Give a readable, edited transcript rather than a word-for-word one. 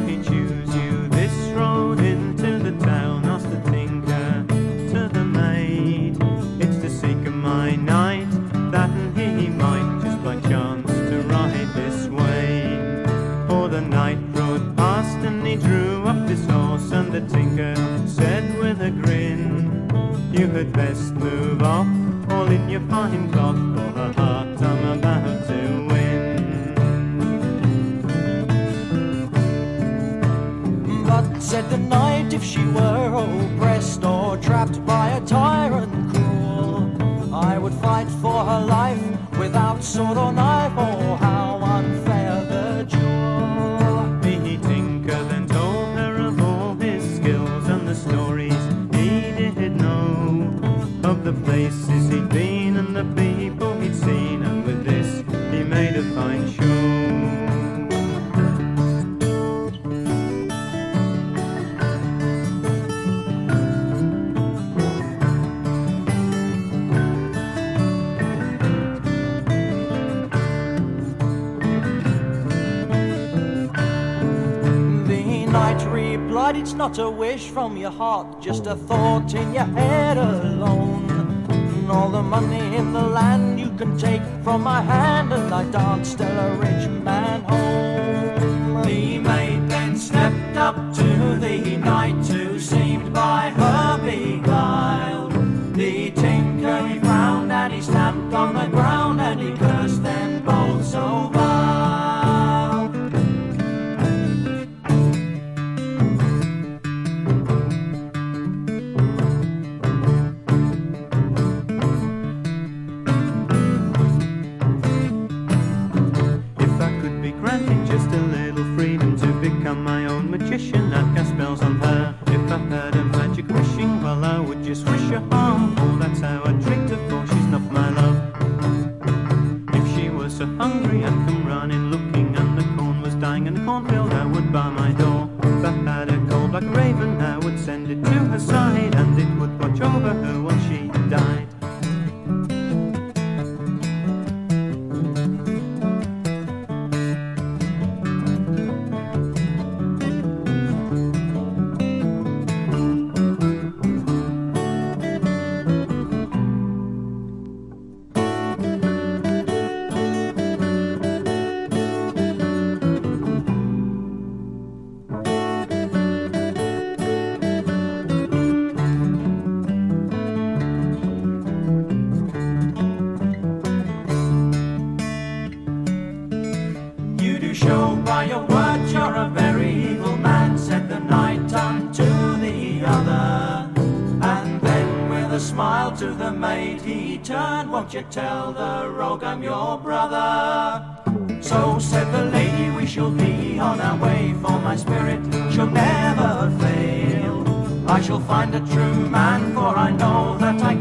he choose you this road into the town? Asked the tinker to the maid. It's to seek of my knight, that he might just by chance to ride this way. For the knight rode past and he drew up his horse, and the tinker said with a grin, you had best move off, all in your fine cloth, for her heart I'm about to win. But said the knight, if she were oppressed or trapped by a tyrant cruel, I would fight for her life without sword or knife, oh how unfair the duel. The tinker then told her of all his skills and the stories he did know, of the places he'd been and the people he'd seen, and with this he made a fine show. Replied, it's not a wish from your heart, just a thought in your head alone. And all the money in the land you can take from my hand, and I dance still a rich man home. The maid then stepped up to the knight, who seemed by her beguiled. The tinker he frowned and he stamped on the ground, and he cursed them both so vile. Just a little freedom to become my own magician, I'd cast spells on her. If I heard of magic wishing, well I would just wish her harm, oh that's how I'd treat her, for she's not my love. If she was so hungry I'd come running looking, and the corn was dying and the cornfield I would bar my door. If I had a cold like a raven I would send it to her side, and it would watch over her while she died. Show by your words you're a very evil man, said the knight unto the other. And then with a smile to the maid he turned, won't you tell the rogue I'm your brother? So said the lady, we shall be on our way, for my spirit shall never fail. I shall find a true man, for I know that I